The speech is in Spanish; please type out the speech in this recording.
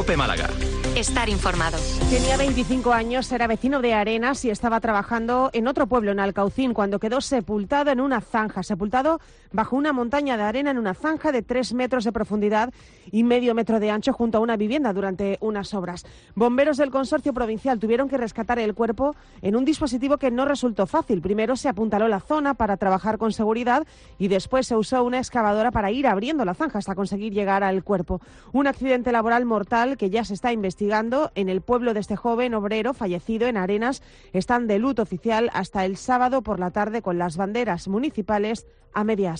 COPE Málaga. Estar informado. Tenía 25 años, era vecino de Arenas y estaba trabajando en otro pueblo, en Alcaucín, cuando quedó sepultado en una zanja, sepultado bajo una montaña de arena en una zanja de 3 metros de profundidad y medio metro de ancho junto a una vivienda durante unas obras. Bomberos del Consorcio Provincial tuvieron que rescatar el cuerpo en un dispositivo que no resultó fácil. Primero se apuntaló la zona para trabajar con seguridad y después se usó una excavadora para ir abriendo la zanja hasta conseguir llegar al cuerpo. Un accidente laboral mortal que ya se está investigando en el pueblo de este joven obrero fallecido en Arenas. Están de luto oficial hasta el sábado por la tarde con las banderas municipales a media asta.